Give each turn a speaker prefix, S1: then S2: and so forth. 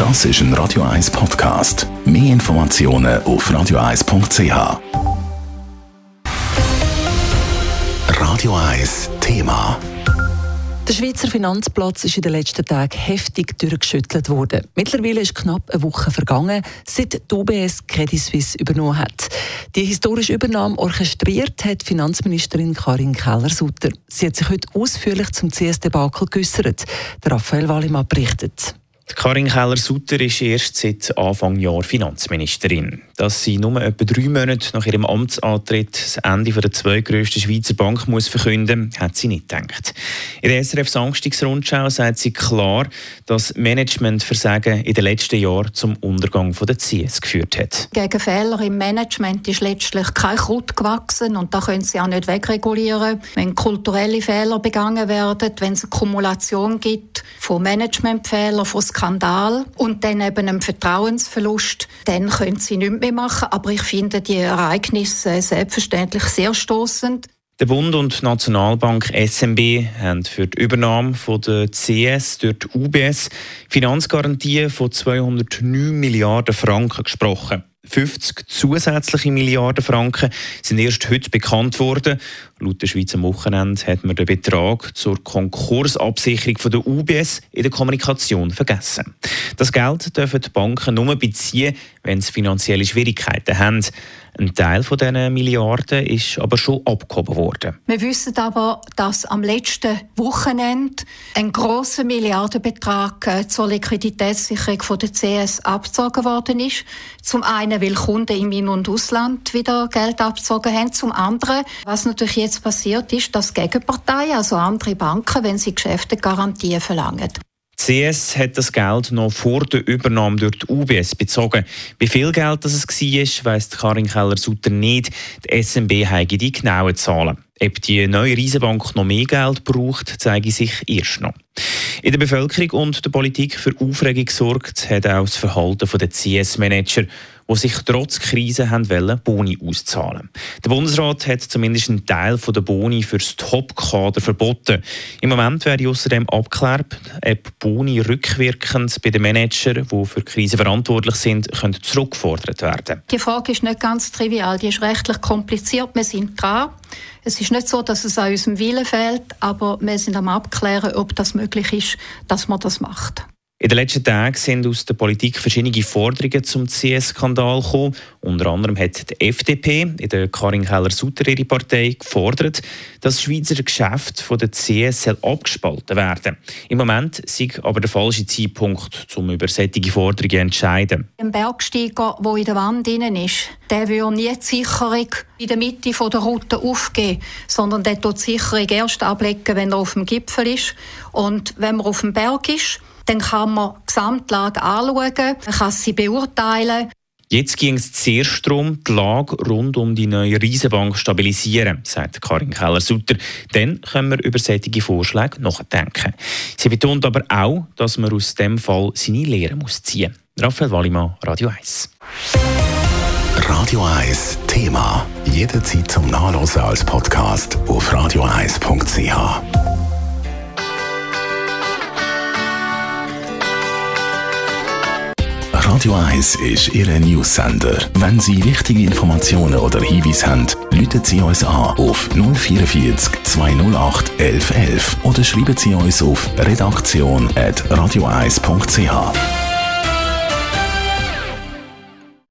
S1: Das ist ein Radio 1 Podcast. Mehr Informationen auf radio1.ch. Radio 1 Thema.
S2: Der Schweizer Finanzplatz ist in den letzten Tagen heftig durchgeschüttelt worden. Mittlerweile ist knapp eine Woche vergangen, seit die UBS Credit Suisse übernommen hat. Die historische Übernahme orchestriert hat Finanzministerin Karin Keller-Sutter. Sie hat sich heute ausführlich zum CS-Debakel geäussert. Raphael Wallimann berichtet.
S3: Karin Keller-Sutter ist erst seit Anfang Jahr Finanzministerin. Dass sie nur etwa 3 Monate nach ihrem Amtsantritt das Ende der zweitgrössten Schweizer Bank muss verkünden, hat sie nicht gedacht. In der SRF-Samstagsrundschau sagt sie klar, dass Managementversagen in den letzten Jahren zum Untergang der CS geführt hat.
S4: Gegen Fehler im Management ist letztlich kein Kraut gewachsen und da können sie auch nicht wegregulieren. Wenn kulturelle Fehler begangen werden, wenn es eine Kumulation gibt von Managementfehlern, von Skandal und dann eben einem Vertrauensverlust, dann können sie nichts mehr machen. Aber ich finde die Ereignisse selbstverständlich sehr stossend.
S3: Der Bund und die Nationalbank SNB haben für die Übernahme von der CS durch die UBS Finanzgarantien von 209 Milliarden Franken gesprochen. 50 zusätzliche Milliarden Franken sind erst heute bekannt worden. Laut der Schweiz am Wochenende hat man den Betrag zur Konkursabsicherung von der UBS in der Kommunikation vergessen. Das Geld dürfen die Banken nur beziehen, wenn sie finanzielle Schwierigkeiten haben. Ein Teil von diesen Milliarden ist aber schon abgehoben worden.
S4: Wir wissen aber, dass am letzten Wochenende ein grosser Milliardenbetrag zur Liquiditätssicherung von der CS abgezogen worden ist. Zum einen, weil Kunden im In- und Ausland wieder Geld abgezogen haben. Zum anderen, was natürlich jetzt passiert ist, dass Gegenparteien, also andere Banken, wenn sie Geschäfte Garantien verlangen.
S3: Die CS hat das Geld noch vor der Übernahme durch die UBS bezogen. Wie viel Geld das war, weiss Karin Keller-Sutter nicht. Die SNB habe die genauen Zahlen. Ob die neue Riesenbank noch mehr Geld braucht, zeige sich erst noch. In der Bevölkerung und der Politik für Aufregung gesorgt hat auch das Verhalten der CS-Manager, die sich trotz Krise wollen Boni auszahlen. Der Bundesrat hat zumindest einen Teil der Boni für das Top-Kader verboten. Im Moment werde außerdem abgeklärt, ob Boni rückwirkend bei den Managern, die für die Krise verantwortlich sind, zurückgefordert werden.
S4: Die Frage ist nicht ganz trivial, die ist rechtlich kompliziert. Wir sind dran. Es ist nicht so, dass es an unserem Willen fehlt, aber wir sind am Abklären, ob das möglich ist, dass man das macht.
S3: In den letzten Tagen sind aus der Politik verschiedene Forderungen zum CS-Skandal gekommen. Unter anderem hat die FDP, in der Karin Keller-Sutter ihre Partei, gefordert, dass das Schweizer Geschäft von der CS abgespalten werden. Im Moment sei aber der falsche Zeitpunkt, um über solche Forderungen zu entscheiden.
S4: Ein Bergsteiger, der in der Wand drin ist, der würde nie die Sicherung in der Mitte der Route aufgeben, sondern der tut die Sicherung erst ablegen, wenn er auf dem Gipfel ist. Und wenn man auf dem Berg ist, dann kann man die Gesamtlage anschauen, man kann sie beurteilen.
S3: Jetzt ging es zuerst darum, die Lage rund um die neue Riesenbank stabilisieren, sagt Karin Keller-Sutter. Dann können wir über solche Vorschläge nachdenken. Sie betont aber auch, dass man aus dem Fall seine Lehren ziehen muss. Raphael Wallimann, Radio 1.
S1: Radio 1 Thema. Jederzeit zum Nachlesen als Podcast auf radio1.ch. Radio 1 ist Ihr News-Sender. Wenn Sie wichtige Informationen oder Hinweise haben, rufen Sie uns an auf 044 208 1111 oder schreiben Sie uns auf redaktion@radio1.ch.